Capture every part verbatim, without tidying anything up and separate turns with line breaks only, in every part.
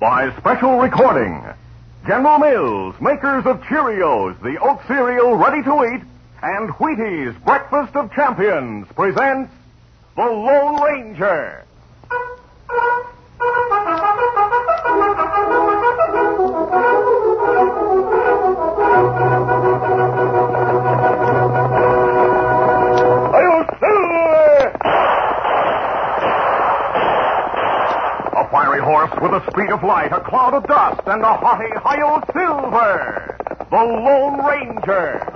by special recording. General Mills, makers of Cheerios, the oat cereal ready to eat, and Wheaties, breakfast of champions, presents The Lone Ranger. A fiery horse with the speed of light, a cloud of dust, and a haughty Hi-Yo Silver, the Lone Ranger.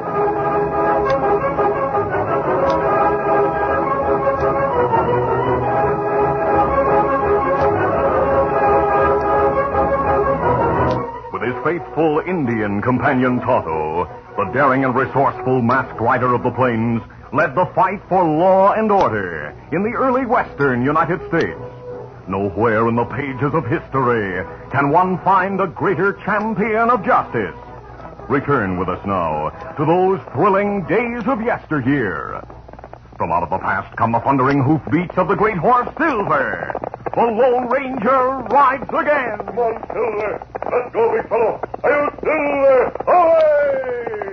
With his faithful Indian companion Tonto, the daring and resourceful masked rider of the plains led the fight for law and order in the early western United States. Nowhere in the pages of history can one find a greater champion of justice. Return with us now to those thrilling days of yesteryear. From out of the past come the thundering hoofbeats of the great horse Silver. The Lone Ranger rides again.
Come on, Silver. Let's go, big fellow. Hi-yo, Silver. Away!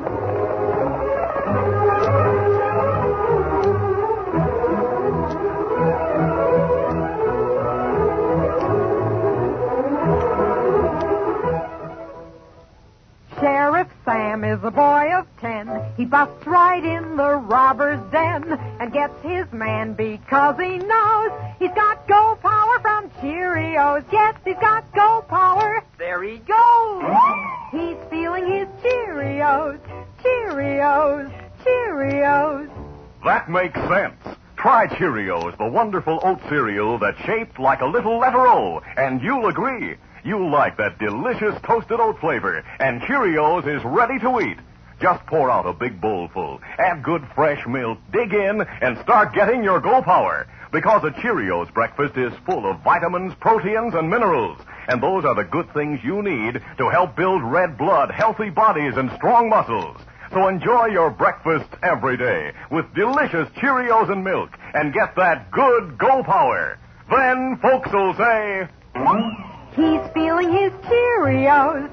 Sheriff Sam is a boy of ten. He busts right in the robber's den and gets his man because he knows he's got go power from Cheerios. Yes, he's got go power. There he goes. He's feeling his Cheerios, Cheerios, Cheerios.
That makes sense. Try Cheerios, the wonderful oat cereal that's shaped like a little letter O, and you'll agree. You'll like that delicious toasted oat flavor, and Cheerios is ready to eat. Just pour out a big bowl full, add good fresh milk, dig in, and start getting your go power. Because a Cheerios breakfast is full of vitamins, proteins, and minerals. And those are the good things you need to help build red blood, healthy bodies, and strong muscles. So enjoy your breakfast every day with delicious Cheerios and milk, and get that good go power. Then folks will say...
He's feeling his Cheerios.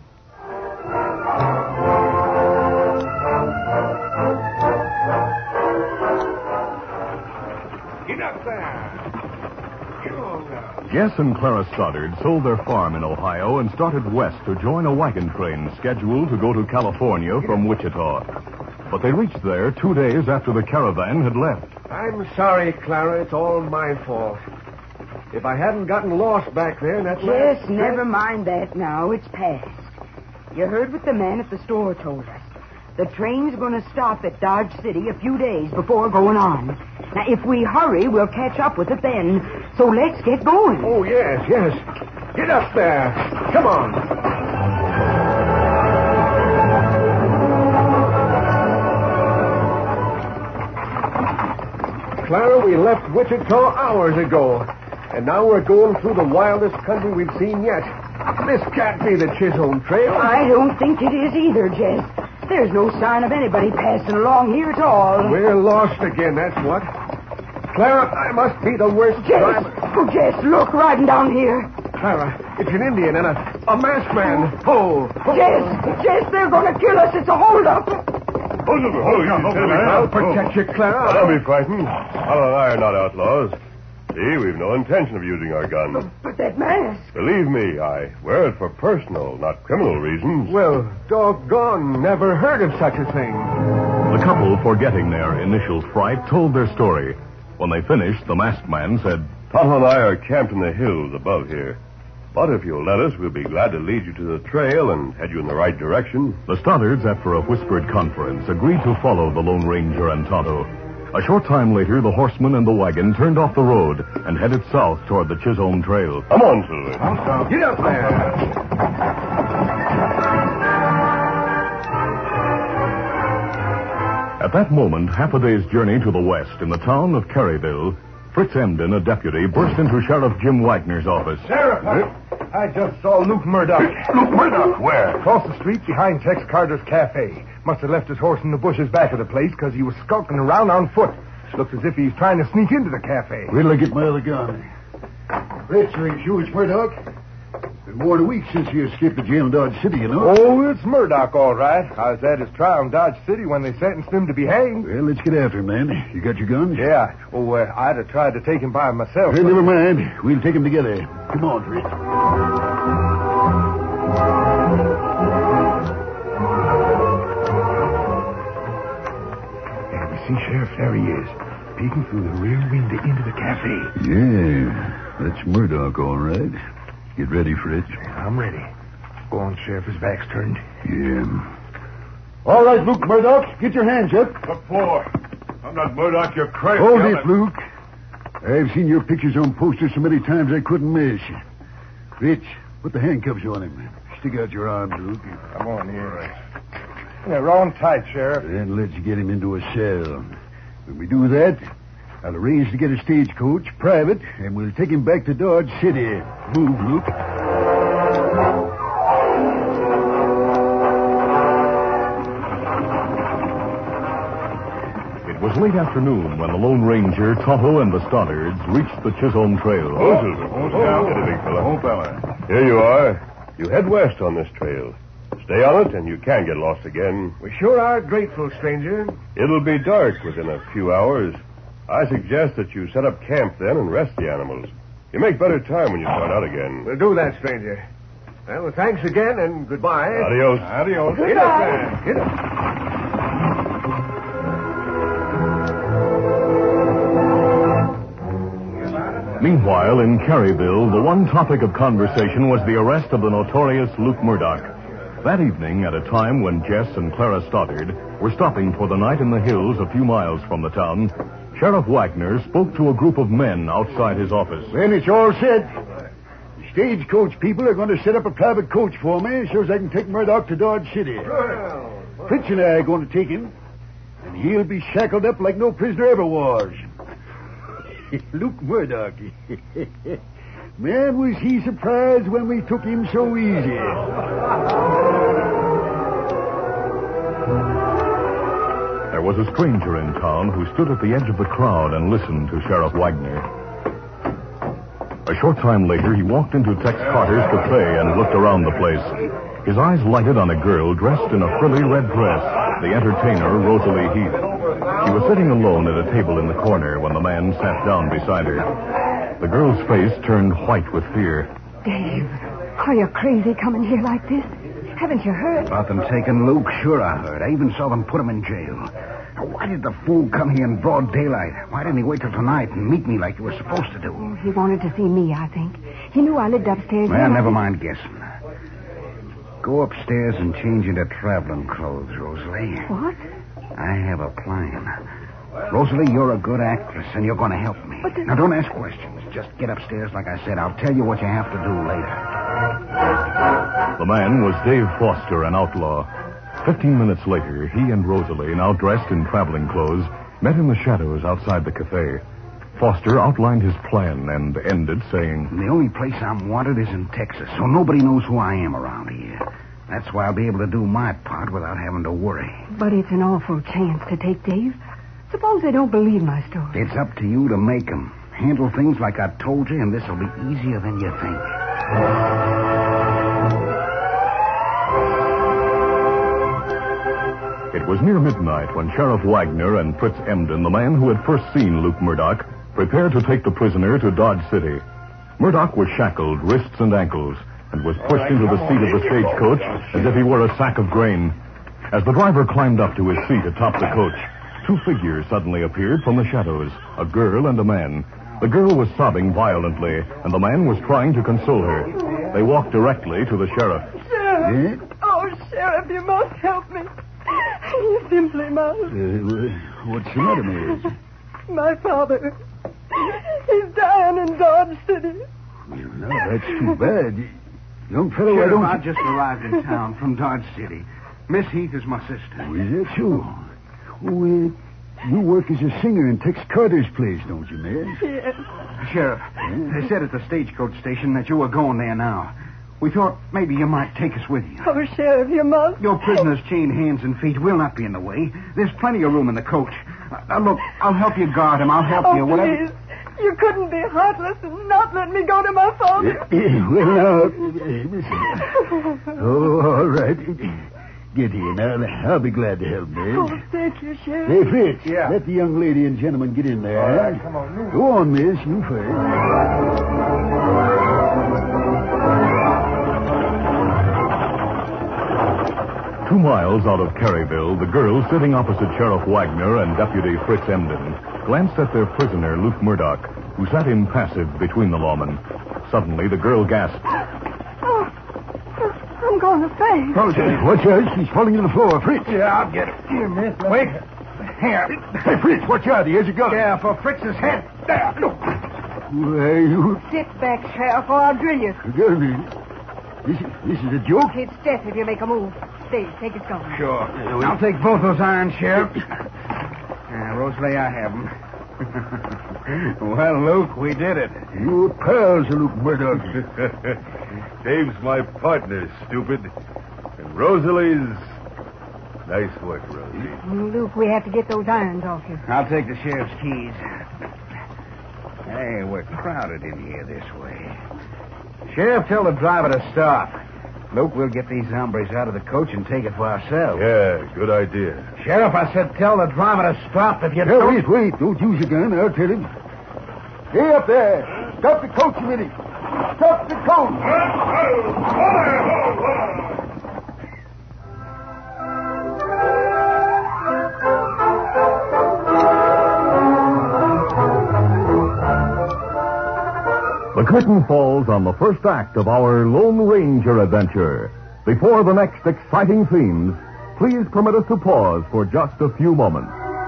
Get up there. Get on now.
Jess and Clara Stoddard sold their farm in Ohio and started west to join a wagon train scheduled to go to California from Wichita. But they reached there two days after the caravan had left.
I'm sorry, Clara. It's all my fault. If I hadn't gotten lost back there, that's
Yes, never mind that now. It's past. You heard what the man at the store told us. The train's going to stop at Dodge City a few days before going on. Now, if we hurry, we'll catch up with it then. So let's get going.
Oh, yes, yes. Get up there. Come on. Clara, we left Wichita hours ago. And now we're going through the wildest country we've seen yet. This can't be the Chisholm Trail.
I don't think it is either, Jess. There's no sign of anybody passing along here at all.
We're lost again, that's what. Clara, I must be the worst
Jess!
driver.
Oh, Jess, look, riding down here.
Clara, it's an Indian and a, a masked man. Oh, oh.
Jess! Jess, they're going to kill us. It's a holdup.
Oh, oh, I'll protect you, Clara.
Don't be frightened. Otto and I are not outlaws. See, we've no intention of using our guns.
But that mask.
Believe me, I wear it for personal, not criminal reasons.
Well, doggone, never heard of such a thing.
The couple, forgetting their initial fright, told their story. When they finished, the masked man said,
Tonto and I are camped in the hills above here. But if you'll let us, we'll be glad to lead you to the trail and head you in the right direction.
The Stoddards, after a whispered conference, agreed to follow the Lone Ranger and Tonto. A short time later, the horseman and the wagon turned off the road and headed south toward the Chisholm Trail.
Come on, Silver.
Get up there.
At that moment, half a day's journey to the west in the town of Caryville, Fritz Emden, a deputy, burst into Sheriff Jim Wagner's office.
Sheriff, I, I just saw Luke Murdoch.
Luke Murdoch, where?
Across the street behind Tex Carter's cafe. Must have left his horse in the bushes back of the place because he was skulking around on foot. Looks as if he's trying to sneak into the cafe.
Where'll I get my other gun? Fritz, are you sure it's Murdoch? Been more than a week since you escaped the jail in Dodge City, you know.
Oh, it's Murdoch, all right. I was at his trial in Dodge City when they sentenced him to be hanged.
Well, let's get after him, man. You got your gun?
Yeah. Oh, uh, I'd have tried to take him by myself.
Well,
but-
never mind. We'll take him together. Come on, Fritz.
Yeah, we see Sheriff. There he is, peeking through the rear window into the cafe.
Yeah, that's Murdoch, all right. Get ready, Fritz.
I'm ready. Go on, Sheriff. His back's turned.
Yeah. All right, Luke Murdoch, get your hands up.
What for? I'm not Murdoch, you're crazy.
Hold
I'm
it,
a-
Luke. I've seen your pictures on posters so many times I couldn't miss. Fritz, put the handcuffs on him. Stick out your arms, Luke.
Come on here. Yeah, roll him tight, Sheriff.
Then let's get him into a cell. When we do that, I'll arrange to get a stagecoach, private, and we'll take him back to Dodge City. Move, Luke.
It was late afternoon when the Lone Ranger, Tonto, and the Stoddards reached the Chisholm Trail.
Oh, Silver. Oh, down. Get it, big fella.
Oh, fella.
Here you are. You head west on this trail. Stay on it, and you can get lost again.
We sure are grateful, stranger.
It'll be dark within a few hours. I suggest that you set up camp then and rest the animals. You make better time when you start out again.
We'll do that, stranger. Well, thanks again, and goodbye.
Adios.
Adios.
Get up there. Get up.
Meanwhile, in Caryville, the one topic of conversation was the arrest of the notorious Luke Murdoch. That evening, at a time when Jess and Clara Stoddard were stopping for the night in the hills a few miles from the town, Sheriff Wagner spoke to a group of men outside his office.
Then it's all set. The stagecoach people are going to set up a private coach for me so as I can take Murdoch to Dodge City. Fritz and I are going to take him, and he'll be shackled up like no prisoner ever was. Luke Murdoch. Man, was he surprised when we took him so easy.
There was a stranger in town who stood at the edge of the crowd and listened to Sheriff Wagner. A short time later, he walked into Tex Carter's cafe and looked around the place. His eyes lighted on a girl dressed in a frilly red dress, the entertainer, Rosalie Heath. She was sitting alone at a table in the corner when the man sat down beside her. The girl's face turned white with fear.
Dave, are you crazy coming here like this? Haven't you heard?
About them taking Luke? Sure I heard. I even saw them put him in jail. Now, why did the fool come here in broad daylight? Why didn't he wait till tonight and meet me like you were supposed to do?
Oh, he wanted to see me, I think. He knew I lived upstairs.
Well,
here.
never mind guessing. Go upstairs and change into traveling clothes, Rosalie.
What?
I have a plan. Rosalie, you're a good actress, and you're going to help me.
But the...
Now, don't ask questions. Just get upstairs like I said. I'll tell you what you have to do later.
The man was Dave Foster, an outlaw. Fifteen minutes later, he and Rosalie, now dressed in traveling clothes, met in the shadows outside the cafe. Foster outlined his plan and ended saying,
The only place I'm wanted is in Texas, so nobody knows who I am around here. That's why I'll be able to do my part without having to worry.
But it's an awful chance to take, Dave. Suppose they don't believe my story.
It's up to you to make them. Handle things like I told you, and this'll be easier than you think.
It was near midnight when Sheriff Wagner and Fritz Emden, the man who had first seen Luke Murdoch, prepared to take the prisoner to Dodge City. Murdoch was shackled, wrists and ankles, and was pushed into the seat of the stagecoach as if he were a sack of grain. As the driver climbed up to his seat atop the coach, two figures suddenly appeared from the shadows, a girl and a man. The girl was sobbing violently, and the man was trying to console her. They walked directly to the sheriff.
Sheriff!
Eh?
Oh, Sheriff, you must help me. You simply must.
Uh, what's the matter, Miss?
My father. He's dying in Dodge City.
No, that's too bad. Young fellow,
Sheriff,
I don't...
I just arrived in town from Dodge City. Miss Heath is my sister.
Oh, is that so? Oh, uh, you work as a singer in Tex Carter's place, don't you, Miss?
Yes.
Sheriff, they said at the stagecoach station that you were going there now. We thought maybe you might take us with you.
Oh, Sheriff, you must.
Your prisoner's chained hands and feet will not be in the way. There's plenty of room in the coach. Uh, look, I'll help you guard him. I'll help
Oh,
you. Whatever.
please. You couldn't be heartless and not let me go to my father.
Well, now, oh, all right. Get here now. I'll be glad to help, Dave.
Oh, thank you, Sheriff.
Hey, Fritz.
Yeah.
Let the young lady and gentleman get in there.
All right,
huh?
come on, move.
Go on, miss. You first.
Two miles out of Caryville, the girls sitting opposite Sheriff Wagner and Deputy Fritz Emden glanced at their prisoner, Luke Murdoch, who sat impassive between the lawmen. Suddenly, the girl gasped.
Oh, I'm going to faint.
Oh, watch out. She's falling to the floor. Fritz.
Yeah, I'll get it. Here, miss. Wait. Here.
Hey, Fritz, watch out. Here's your gun.
Yeah, for Fritz's head. There, look.
Why, you...
Sit back, Sheriff, or I'll drill you.
Girl, this, is- this is a joke?
It's death if you make a move. Stay, take his gun.
Sure. I'll take both those irons, Sheriff. Yeah, Rosalie, I have them. Well, Luke, we did it.
You pals, Luke Murdoch.
Dave's my partner, stupid. And Rosalie's... Nice work, Rosie.
Luke, we have to get those irons off you.
I'll take the sheriff's keys. Hey, we're crowded in here this way. Sheriff, tell the driver to stop. Luke, we'll get these hombres out of the coach and take it for ourselves.
Yeah, good idea.
Sheriff, I said tell the driver to stop if you
Now,
don't...
wait, wait. Don't use your gun. I'll tell him. Hey, up there. Stop the coach a minute. Stop the coach.
The curtain falls on the first act of our Lone Ranger adventure. Before the next exciting scenes, please permit us to pause for just a few moments.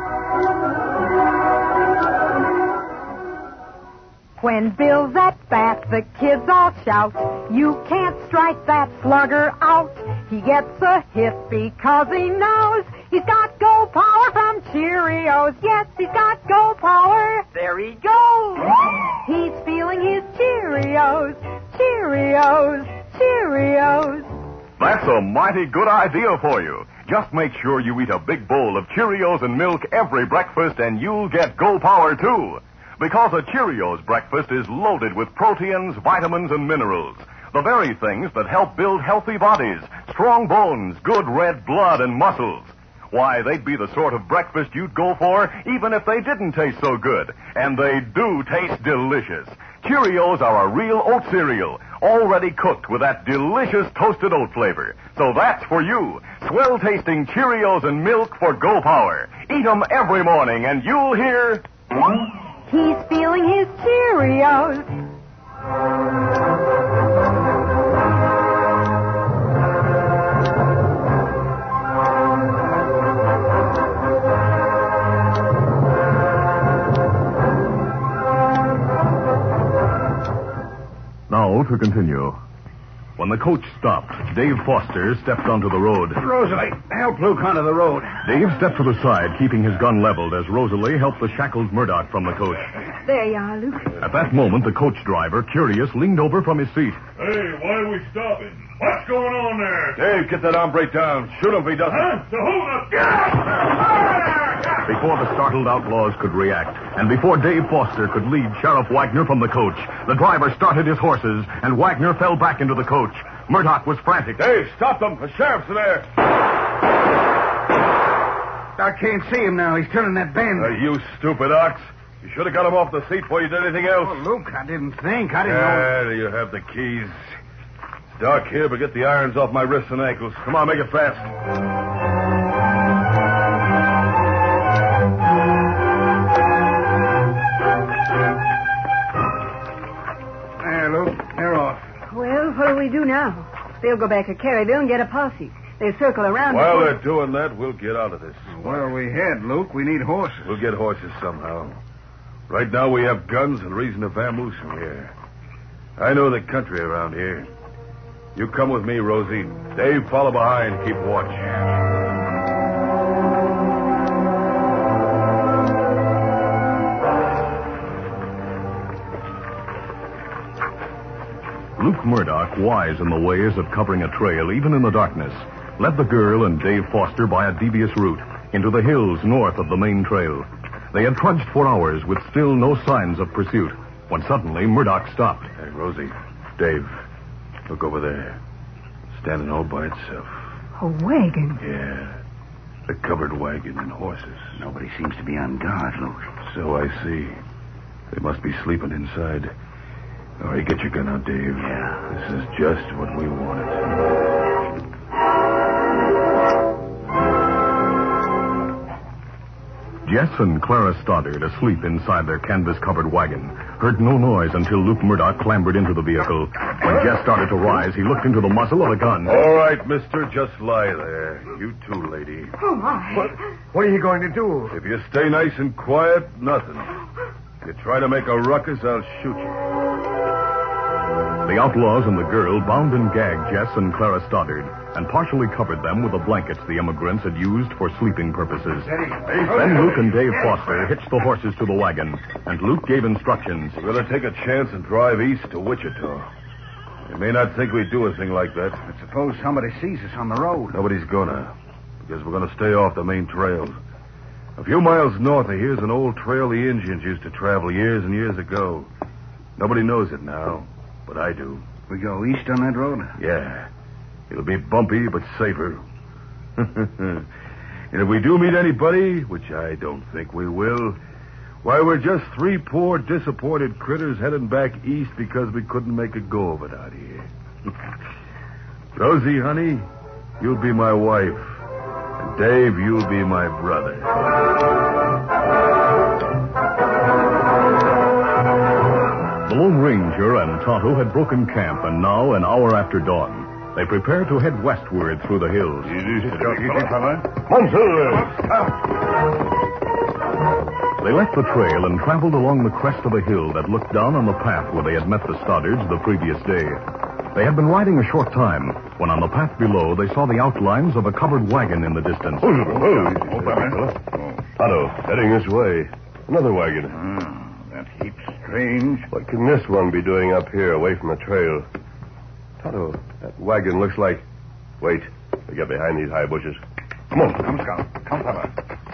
When Bill's at bat, the kids all shout, you can't strike that slugger out. He gets a hit because he knows he's got go power from Cheerios. Yes, he's got go power. There he goes. He's feeling his Cheerios, Cheerios, Cheerios.
That's a mighty good idea for you. Just make sure you eat a big bowl of Cheerios and milk every breakfast and you'll get Go Power, too. Because a Cheerios breakfast is loaded with proteins, vitamins, and minerals. The very things that help build healthy bodies, strong bones, good red blood, and muscles. Why, they'd be the sort of breakfast you'd go for even if they didn't taste so good. And they do taste delicious. Cheerios are a real oat cereal, already cooked with that delicious toasted oat flavor. So that's for you. Swell-tasting Cheerios and milk for Go Power. Eat 'em every morning and you'll hear...
He's feeling his Cheerios.
Now to continue. When the coach stopped, Dave Foster stepped onto the road.
Rosalie, help Luke onto the road.
Dave stepped to the side, keeping his gun leveled as Rosalie helped the shackled Murdoch from the coach.
There you are, Luke.
At that moment, the coach driver, curious, leaned over from his seat.
Hey, why are we stopping?
What's going on there?
Dave, get that hombre down. Shoot him if he doesn't.
Huh? So hold up.
Before the startled outlaws could react, and before Dave Foster could lead Sheriff Wagner from the coach, the driver started his horses, and Wagner fell back into the coach. Murdoch was frantic.
Dave, stop them. The sheriff's there.
I can't see him now. He's turning that bend.
Uh, you stupid ox. You should have got him off the seat before you did anything else.
Oh, Luke, I didn't think. I didn't know.
There you have the keys. It's dark here, but get the irons off my wrists and ankles. Come on, make it fast.
There, Luke. They're off.
Well, what do we do now? They'll go back to Caryville and get a posse. They'll circle around.
While
before...
they're doing that, we'll get out of this.
Where we head, Luke? We need horses.
We'll get horses somehow. Right now we have guns and reason to vamoose from here. I know the country around here. You come with me, Rosie. Dave, follow behind. Keep watch.
Luke Murdoch, wise in the ways of covering a trail even in the darkness, led the girl and Dave Foster by a devious route into the hills north of the main trail. They had trudged for hours with still no signs of pursuit, when suddenly Murdoch stopped.
Hey, Rosie, Dave, look over there. Standing all by itself.
A wagon?
Yeah. A covered wagon and horses.
Nobody seems to be on guard, Luke.
So I see. They must be sleeping inside. All right, get your gun out, Dave.
Yeah.
This is just what we wanted.
Jess and Clara Stoddard, asleep inside their canvas-covered wagon, heard no noise until Luke Murdoch clambered into the vehicle. When Jess started to rise, he looked into the muzzle of a gun.
All right, mister, just lie there. You too, lady.
Oh, my.
What, what are you going to do?
If you stay nice and quiet, nothing. If you try to make a ruckus, I'll shoot you.
The outlaws and the girl bound and gagged Jess and Clara Stoddard and partially covered them with the blankets the immigrants had used for sleeping purposes. Then Luke and Dave Foster hitched the horses to the wagon, and Luke gave instructions.
We're going to take a chance and drive east to Wichita. You may not think we'd do a thing like that.
But suppose somebody sees us on the road.
Nobody's gonna, because we're going to stay off the main trails. A few miles north of here's an old trail the Indians used to travel years and years ago. Nobody knows it now, but I do.
We go east on that road?
Yeah. It'll be bumpy, but safer. And if we do meet anybody, which I don't think we will, why, we're just three poor, disappointed critters heading back east because we couldn't make a go of it out here. Rosie, honey, you'll be my wife. And Dave, you'll be my brother.
The Lone Ranger and Tonto had broken camp, and now, an hour after dawn, they prepared to head westward through the hills. They left the trail and traveled along the crest of a hill that looked down on the path where they had met the Stoddards the previous day. They had been riding a short time when on the path below they saw the outlines of a covered wagon in the distance.
Tonto, heading this way. Another wagon.
Oh, that heap's strange.
What can this one be doing up here away from the trail? Tonto, that wagon looks like... Wait, we get behind these high bushes. Come on.
Come, Scout. Come, fella.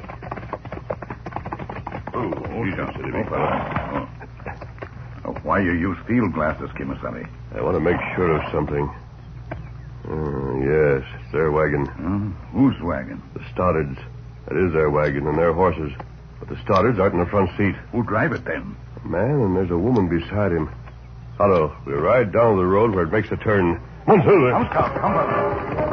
Oh, oh, yeah. Oh, fella. Oh. Oh, why you use field glasses, Kimasabi?
I want to make sure of something. Uh, yes, it's their wagon.
Uh, whose wagon?
The Stoddards. That is their wagon and their horses. But the Stoddards aren't in the front seat.
Who drive it, then?
A man, and there's a woman beside him. Tonto, we ride down the road where it makes a turn. Come on, Silver.
Come, Scout. Come, fella.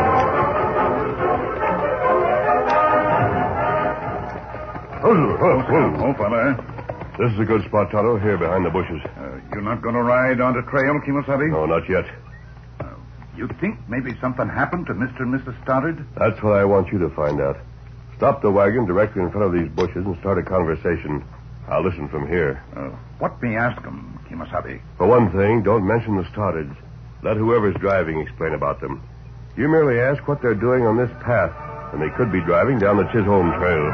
Oh, oh, oh.
Oh, fella.
This is a good spot, Tonto, here behind the bushes.
Uh, you're not going to ride on the trail, Kimasabi?
No, not yet.
Uh, you think maybe something happened to Mister and Missus Stoddard?
That's what I want you to find out. Stop the wagon directly in front of these bushes and start a conversation. I'll listen from here.
Uh, what may ask them, Kimasabi?
For one thing, don't mention the Stoddards. Let whoever's driving explain about them. You merely ask what they're doing on this path, and they could be driving down the Chisholm Trail.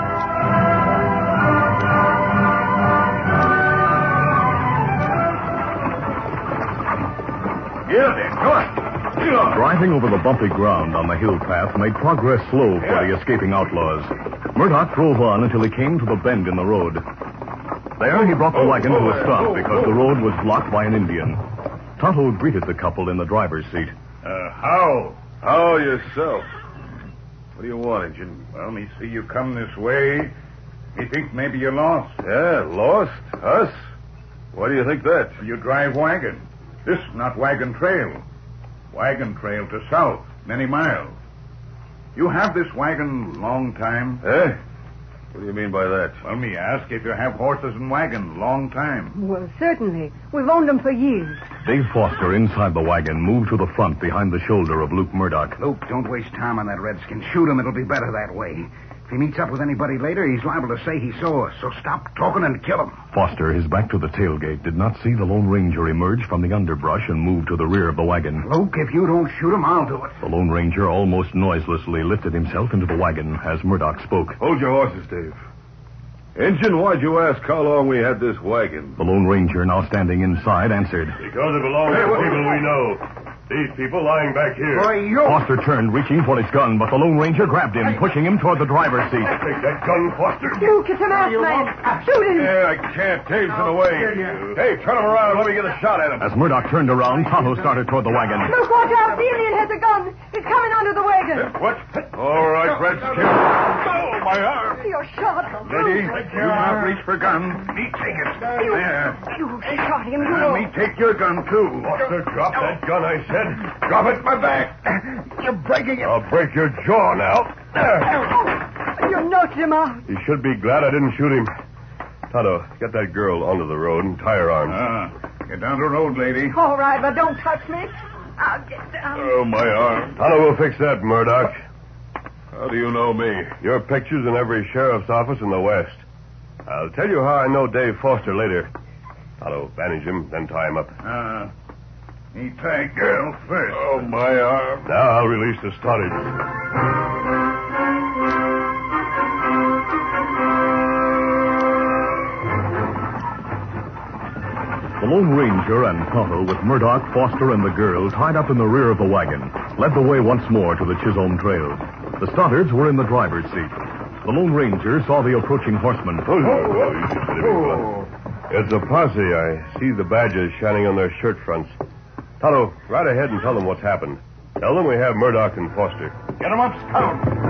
Yeah, then. Come on.
Driving over the bumpy ground on the hill path made progress slow for the escaping outlaws. Murdoch drove on until he came to the bend in the road. There, he brought the wagon to a stop because the road was blocked by an Indian. Tonto greeted the couple in the driver's seat.
Uh, how?
How yourself? What do you want, Injun?
Well, me see you come this way. Me think maybe you're lost.
Yeah, lost? Us? Why do you think that?
You drive wagon. This not wagon trail. Wagon trail to south, many miles. You have this wagon long time?
Eh? What do you mean by that?
Well, me ask if you have horses and wagon long time.
Well, certainly. We've owned them for years.
Dave Foster, inside the wagon, moved to the front behind the shoulder of Luke Murdoch.
Luke, don't waste time on that redskin. Shoot him. It'll be better that way. If he meets up with anybody later, he's liable to say he saw us. So stop talking and kill him.
Foster, his back to the tailgate, did not see the Lone Ranger emerge from the underbrush and move to the rear of the wagon.
Luke, if you don't shoot him, I'll do it.
The Lone Ranger almost noiselessly lifted himself into the wagon as Murdoch spoke.
Hold your horses, Dave. Injun, why'd you ask how long we had this wagon?
The Lone Ranger, now standing inside, answered.
Because it belongs to people we know.
These people lying back here.
Why, you...
Foster turned, reaching for his gun, but the Lone Ranger grabbed him, pushing him toward the driver's seat.
Take that gun, Foster.
Luke, it's a masked man. Shoot him.
Yeah, I can't. Dave's in the way. Hey, turn him around. Let me get a shot at him.
As Murdoch turned around, Tonto started toward the wagon.
Luke, watch out. The Indian has a gun. He's coming under the wagon.
What? All right, Redskin. Oh, my arm.
You're shot.
Lady, you not reach for gun. Me take it. There.
You shot him.
Uh, me take your gun, too.
Foster, drop that gun, I said.
Drop it, my back. You're breaking it.
I'll break your jaw now. There.
You knocked him out.
You should be glad I didn't shoot him. Tonto, get that girl onto the road and tie her arms.
Ah, get down the road, lady.
All right, but don't touch me. I'll get down.
Oh, my arm.
Tonto will fix that, Murdoch.
How do you know me?
Your picture's in every sheriff's office in the West. I'll tell you how I know Dave Foster later. Tonto, bandage him, then tie him up.
Ah, me tie girl first. Oh, my arm.
Now I'll release the stoddage.
The Lone Ranger and Tonto, with Murdoch, Foster, and the girl tied up in the rear of the wagon, led the way once more to the Chisholm trail. The Stoddards were in the driver's seat. The Lone Ranger saw the approaching horseman.
Oh, oh, you just hit him. It's a posse. I see the badges shining on their shirt fronts. Tonto, ride ahead and tell them what's happened. Tell them we have Murdoch and Foster.
Get him up, Scout.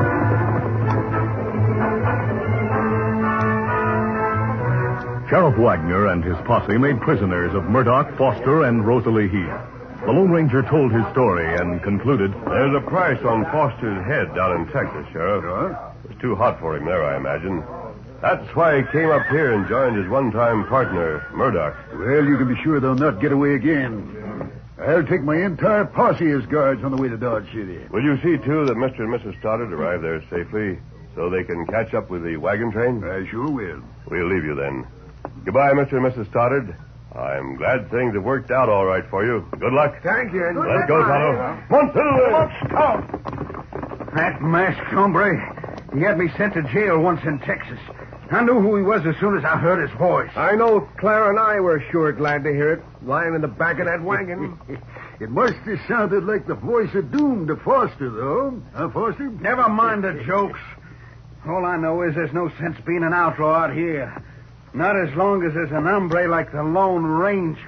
Sheriff Wagner and his posse made prisoners of Murdoch, Foster, and Rosalie Heath. The Lone Ranger told his story and concluded...
There's a price on Foster's head down in Texas, Sheriff.
Sure?
It was too hot for him there, I imagine. That's why he came up here and joined his one-time partner, Murdoch.
Well, you can be sure they'll not get away again. I'll take my entire posse as guards on the way to Dodge City.
Will you see, too, that Mister and Missus Stoddard arrive there safely so they can catch up with the wagon train?
I sure will.
We'll leave you then. Goodbye, Mister and Missus Stoddard. I'm glad things have worked out all right for you. Good luck.
Thank you.
Let's go, Tonto. Come on, Fiddle.
That masked hombre, he had me sent to jail once in Texas. I knew who he was as soon as I heard his voice.
I know Clara and I were sure glad to hear it, lying in the back of that wagon.
It must have sounded like the voice of doom to Foster, though. Huh, Foster?
Never mind the jokes. All I know is there's no sense being an outlaw out here. Not as long as there's an hombre like the Lone Ranger.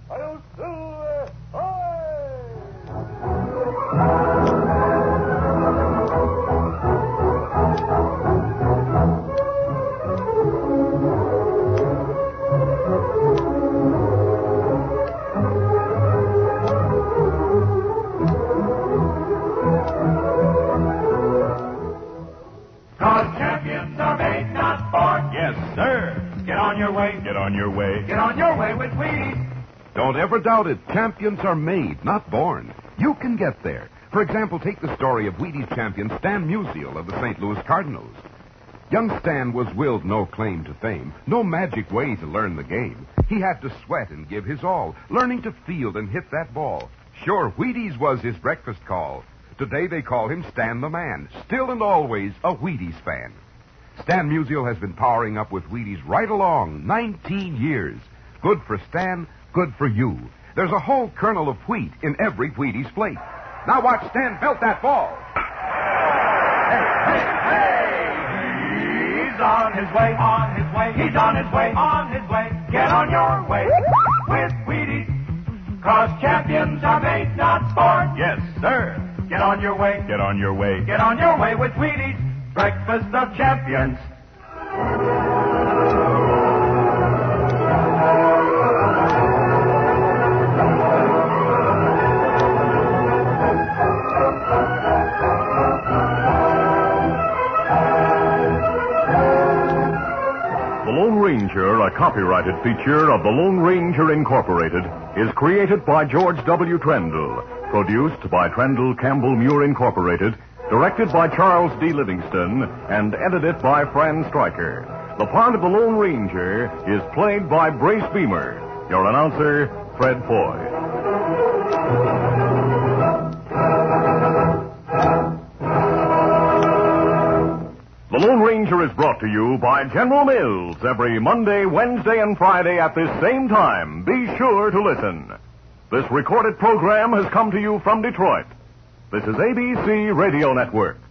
Cause champions are made, not born.
Yes, sir.
Get on your way.
Get on your way.
Get on your way with Wheaties.
Don't ever doubt it. Champions are made, not born. You can get there. For example, take the story of Wheaties champion Stan Musial of the Saint Louis Cardinals. Young Stan was willed no claim to fame, no magic way to learn the game. He had to sweat and give his all, learning to field and hit that ball. Sure, Wheaties was his breakfast call. Today they call him Stan the Man, still and always a Wheaties fan. Stan Musial has been powering up with Wheaties right along, nineteen years. Good for Stan, good for you. There's a whole kernel of wheat in every Wheaties plate. Now watch Stan belt that ball.
Hey, hey, hey! He's on his way, on his way. He's on his way, on his way. Get on your way with Wheaties. Cause champions are made, not born.
Yes, sir.
Get on your way.
Get on your way.
Get on your way with Wheaties. Breakfast of champions.
The Lone Ranger, a copyrighted feature of the Lone Ranger Incorporated, is created by George W. Trendle, produced by Trendle Campbell Muir Incorporated, directed by Charles D. Livingston, and edited by Fran Stryker. The part of the Lone Ranger is played by Brace Beamer. Your announcer, Fred Foy. The Lone Ranger is brought to you by General Mills every Monday, Wednesday, and Friday at this same time. Be sure to listen. This recorded program has come to you from Detroit. This is A B C Radio Network.